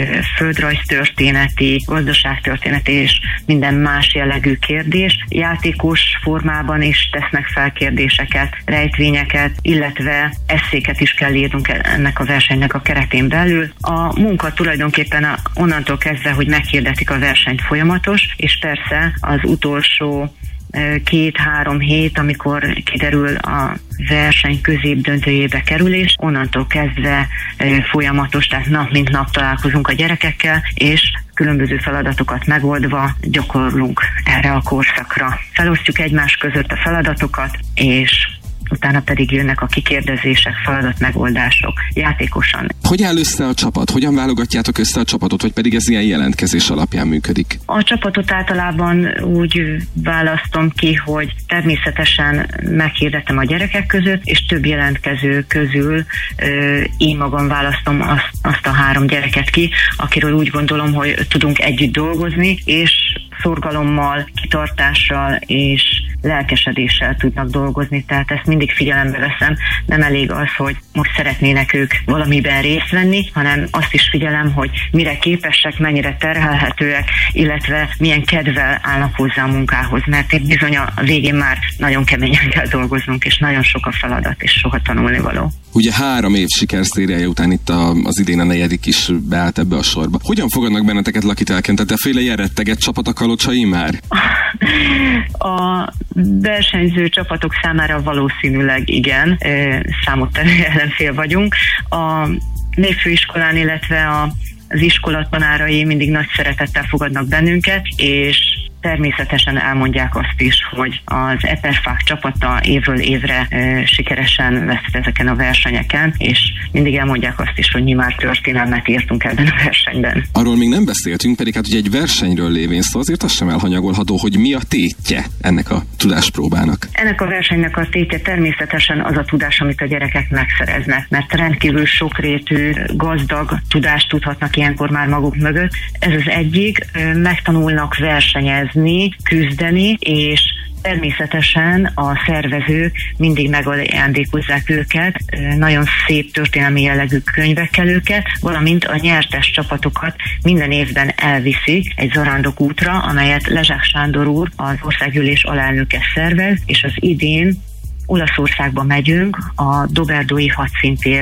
földrajztörténeti, gazdaságtörténeti és minden más jellegű kérdés. Játékos formában is tesznek fel kérdéseket, rejtvényeket, illetve esszéket is kell írnunk ennek a versenynek a keretén belül. A munka tulajdonképpen a onnantól kezdve, hogy meghirdetik a versenyt folyamatos, és persze az utolsó két-három hét, amikor kiderül a verseny középdöntőjébe kerülés, onnantól kezdve folyamatos, tehát nap mint nap találkozunk a gyerekekkel, és különböző feladatokat megoldva gyakorlunk erre a korszakra. Felosztjuk egymás között a feladatokat, és utána pedig jönnek a kikérdezések, feladatmegoldások, játékosan. Hogy áll össze a csapat? Hogyan válogatjátok össze a csapatot, vagy pedig ez ilyen jelentkezés alapján működik? A csapatot általában úgy választom ki, hogy természetesen meghirdetem a gyerekek között, és több jelentkező közül ö, én magam választom azt, azt a három gyereket ki, akiről úgy gondolom, hogy tudunk együtt dolgozni, és szorgalommal, kitartással és lelkesedéssel tudnak dolgozni, tehát ezt mindig figyelembe veszem. Nem elég az, hogy most szeretnének ők valamiben részt venni, hanem azt is figyelem, hogy mire képesek, mennyire terhelhetőek, illetve milyen kedvel állnak hozzá a munkához, mert itt bizony a végén már nagyon keményen kell dolgoznunk, és nagyon sok a feladat, és soha tanulnivaló. Ugye három év sikerszériája után itt a, az idén a negyedik is beállt ebbe a sorba. Hogyan fogadnak benneteket Lakitelken? Tehát efféle ilyen retteget csapat a Kalocsai már? A versenyző csapatok számára valószínűleg igen, számottevő ellenfél vagyunk. A Népfőiskolán, illetve a, az iskola tanárai mindig nagy szeretettel fogadnak bennünket, és természetesen elmondják azt is, hogy az Eperfák csapata évről évre e, sikeresen vesz ezeken a versenyeken, és mindig elmondják azt is, hogy mi már történelmet írtunk ebben a versenyben. Arról még nem beszéltünk, pedig hát ugye egy versenyről lévén szó, azért az sem elhanyagolható, hogy mi a tétje ennek a tudáspróbának. Ennek a versenynek a tétje természetesen az a tudás, amit a gyerekek megszereznek, mert rendkívül sokrétű, gazdag tudást tudhatnak ilyenkor már maguk mögött. Ez az egyik, megtanulnak versenyezni, küzdeni, és természetesen a szervezők mindig megajándékozzák őket, nagyon szép történelmi jellegű könyvekkel őket, valamint a nyertes csapatokat minden évben elviszik egy zarándok útra, amelyet Lezsák Sándor úr, az országgyűlés alelnöke szervez, és az idén Olaszországba megyünk, a Doberdói Hadszintér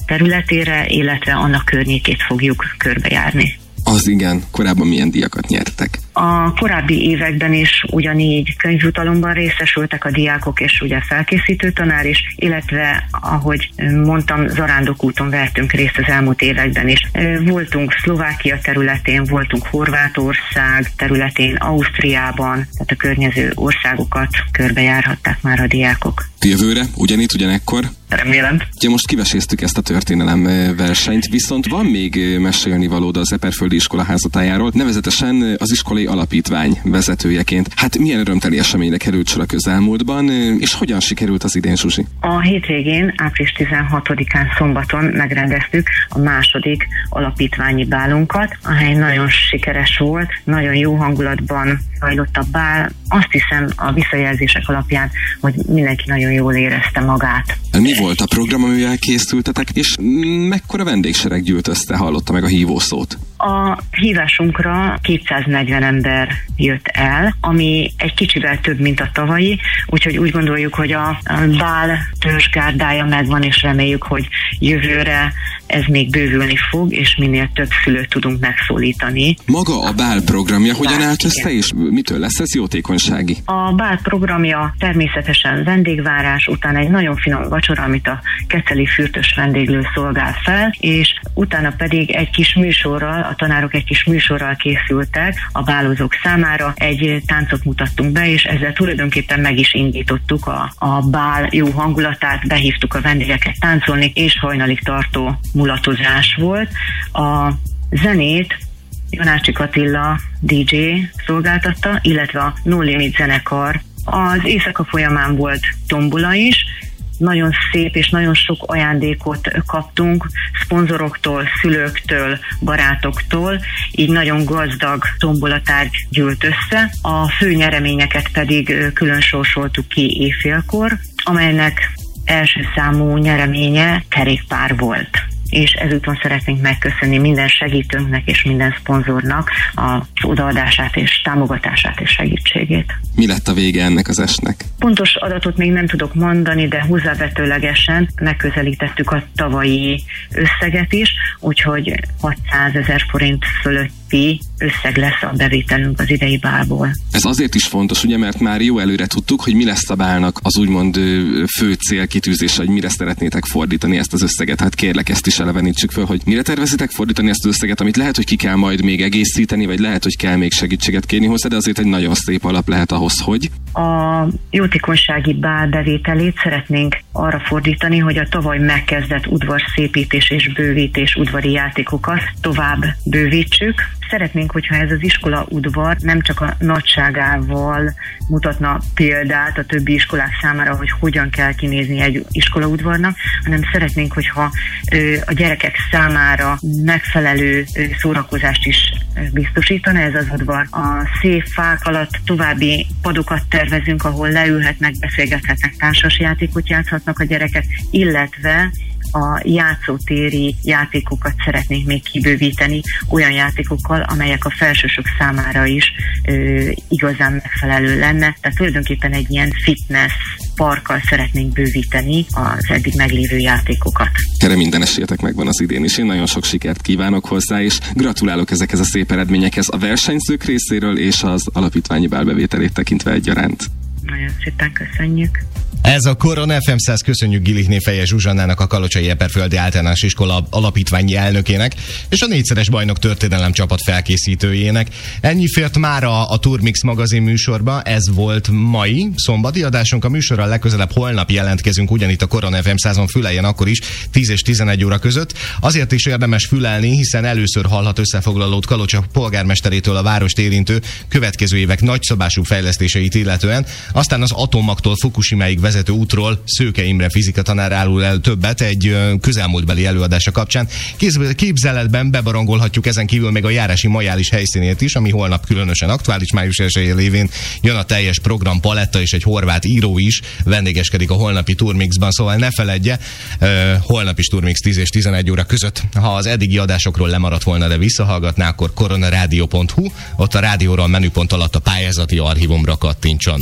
területére, illetve annak környékét fogjuk körbejárni. Az igen, korábban milyen díjakat nyertek? A korábbi években is ugyanígy könyvjutalomban részesültek a diákok, és ugye felkészítő tanár is, illetve, ahogy mondtam, zarándokúton vettünk részt az elmúlt években is. Voltunk Szlovákia területén, voltunk Horvátország területén, Ausztriában, tehát a környező országokat körbejárhatták már a diákok. Jövőre ugyanitt, ugyanekkor? Remélem. Ugye most kiveséztük ezt a történelem versenyt, viszont van még mesélni valód az Eperföldi Iskola házatájáról, nevezetesen az iskolai alapítvány vezetőjeként. Hát milyen örömteli eseményre került sor a közelmúltban, és hogyan sikerült az idén, Zsuzsi? A hétvégén, április tizenhatodikán szombaton megrendeztük a második alapítványi bálunkat, amely nagyon sikeres volt, nagyon jó hangulatban zajlott a bál. Azt hiszem a visszajelzések alapján, hogy mindenki nagyon jól érezte magát. Mi volt a program, amivel készültetek, és mekkora vendégsereg gyűlt össze, hallotta meg a hívószót? A hívásunkra kétszáznegyven ember jött el, ami egy kicsivel több, mint a tavalyi, úgyhogy úgy gondoljuk, hogy a bál törzsgárdája megvan, és reméljük, hogy jövőre ez még bővülni fog, és minél több szülőt tudunk megszólítani. Maga a bál programja hogyan bál, állt össze, és mitől lesz ez jótékonysági? A bál programja természetesen vendégvárás, utána egy nagyon finom vacsora, amit a keceli fürtös vendéglő szolgál fel, és utána pedig egy kis műsorral, a tanárok egy kis műsorral készültek a bálozók számára, egy táncot mutattunk be, és ezzel tulajdonképpen meg is indítottuk a, a bál jó hangulatát, behívtuk a vendégeket táncolni, és hajnalig tartó mulatozás volt. A zenét Janácsik Attila dé dzsé szolgáltatta, illetve a No Limit zenekar. Az éjszaka folyamán volt tombola is, nagyon szép és nagyon sok ajándékot kaptunk szponzoroktól, szülőktől, barátoktól, így nagyon gazdag tombolatárgy gyűlt össze. A fő nyereményeket pedig külön sorsoltuk ki éjfélkor, amelynek első számú nyereménye kerékpár volt. És ezúton szeretnénk megköszönni minden segítőnknek és minden szponzornak az odaadását és támogatását és segítségét. Mi lett a vége ennek az estnek? Pontos adatot még nem tudok mondani, de hozzávetőlegesen megközelítettük a tavalyi összeget is, úgyhogy hatszázezer forint fölötti összeg lesz a bevételünk az idei bálból. Ez azért is fontos, ugye, mert már jó előre tudtuk, hogy mi lesz a bálnak az úgymond fő célkitűzése, hogy mire szeretnétek fordítani ezt az összeget. Hát kérlek, ezt is elevenítsük föl, hogy mire tervezitek fordítani ezt az összeget, amit lehet, hogy ki kell majd még egészíteni, vagy lehet, hogy kell még segítséget kérni hozzá, de azért egy nagyon szép alap lehet ahhoz, hogy... A jótékonysági bál bevételét szeretnénk arra fordítani, hogy a tavaly megkezdett udvarszépítés és bővítés udvari játékokat tovább bővítsük. Szeretnénk, hogyha ez az iskola udvar nem csak a nagyságával mutatna példát a többi iskolák számára, hogy hogyan kell kinézni egy iskolaudvarnak, hanem szeretnénk, hogyha a gyerekek számára megfelelő szórakozást is biztosítana ez az udvar. A szép fák alatt további padokat tervezünk, ahol leülhetnek, beszélgethetnek, társasjátékot játszhatnak a gyerekek, illetve a játszótéri játékokat szeretnénk még kibővíteni olyan játékokkal, amelyek a felsősök számára is ö, igazán megfelelő lenne. Tehát tulajdonképpen egy ilyen fitness parkkal szeretnénk bővíteni az eddig meglévő játékokat. Erre minden esélyetek megvan az idén is. Én nagyon sok sikert kívánok hozzá, és gratulálok ezekhez a szép eredményekhez a versenyzők részéről és az alapítványi bálbevételét tekintve egyaránt. Nagyon szépen köszönjük. Ez a Korona ef em száz, köszönjük Gilichné Fejes Zsuzsannának, a Kalocsai Eperföldi Általános Iskola alapítványi elnökének, és a négyszeres bajnok történelem csapat felkészítőjének. Ennyi fért már a, a Turmix magazin műsorba, ez volt mai szombati adásunk. A műsorral legközelebb holnap jelentkezünk ugyanitt a Korona ef em százon, füleljen akkor is tíz és tizenegy óra között. Azért is érdemes fülelni, hiszen először hallhat összefoglalót Kalocsa polgármesterétől a várost érintő következő évek nagyszabású fejlesztéseit illetően, aztán az atomaktól Fukushimáig vezető útról Szőke Imre fizikatanár árul el többet egy közelmúltbeli előadása kapcsán. Képzeletben bebarangolhatjuk ezen kívül még a járási majális helyszínét is, ami holnap különösen aktuális, május elsején lévén jön a teljes program paletta, és egy horvát író is vendégeskedik a holnapi Turmixban, szóval ne feledje, holnap is Turmix tíz és tizenegy óra között. Ha az eddigi adásokról lemaradt volna, de visszahallgatná, akkor koronarádió pont hu, ott a rádióra a menüpont alatt a pályázati archívumra kattintson. Turmix.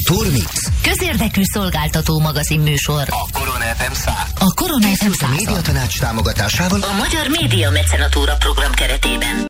Turmix. Közérdekű szolgáltató magazin műsor. A Korona ef em száz. A Korona ef em A médiatanács támogatásával a Magyar Média Mecenatúra program keretében.